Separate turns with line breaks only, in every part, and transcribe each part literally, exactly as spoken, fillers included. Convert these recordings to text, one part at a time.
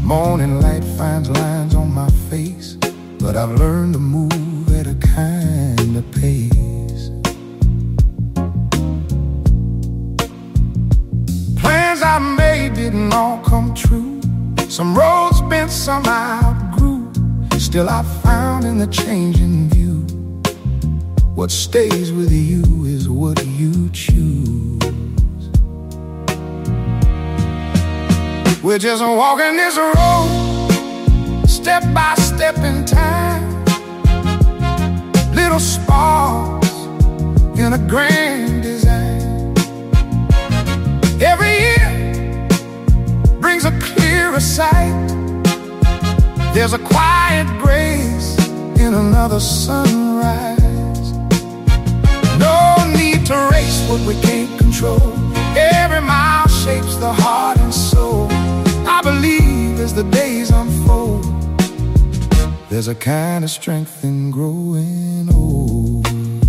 Morning light finds lines on my face, but I've learned to move at a kind of pace. Plans I made didn't all come true. Some roads bent, some I outgrew. Still I found in the changing view, what stays with you is what you choose. We're just walking this road, step by step in time. Little sparks in a grand design. Every year brings a clearer sight. There's a quiet grace in another sunrise. No need to race what we can't control. Every mile shapes the heart and soul. I believe as the days unfold, there's a kind of strength in growing old.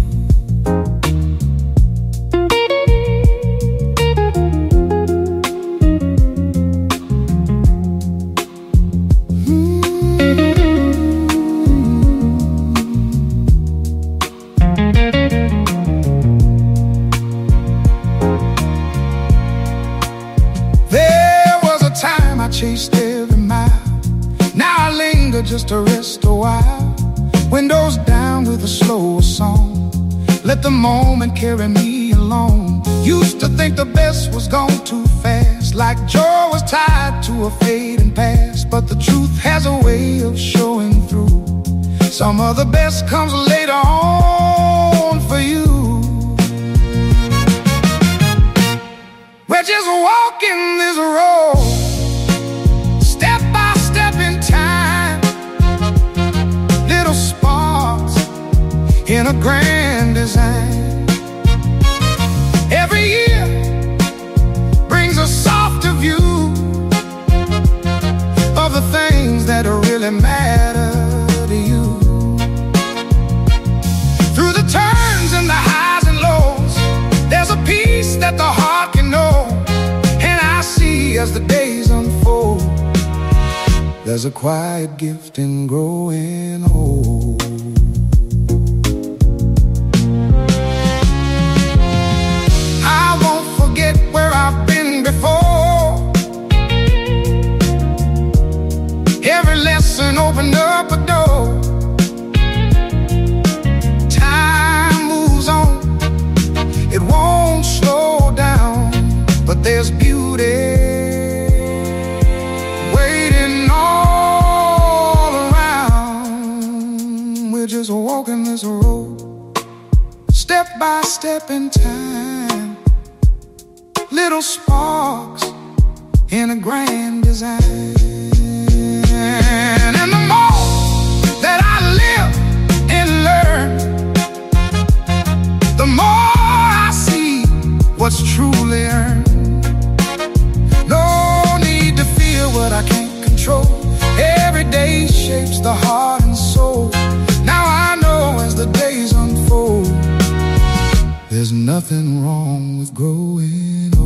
Chased every mile. Now I linger just to rest a while. Windows down with a slower song. Let the moment carry me along. Used to think the best was gone too fast, like joy was tied to a fading past. But the truth has a way of showing through. Some of the best comes later on for you. We're just walking this road, step by step in time. Little sparks in a grand design. Every year brings a softer view of the things that really matter to you. Through the turns and the highs and lows, there's a peace that the heart can know. And I see as the days unfold, there's a quiet gift in growing old. I won't forget where I've been before. Every lesson opened up a door. Time moves on, it won't slow down, but there's beauty just walking this road, step by step in time. Little sparks in a grand design. And the more that I live and learn, the more I see what's truly earned. No need to fear what I can't control. Every day shapes the heart and soul. Now I know as the days unfold, there's nothing wrong with growing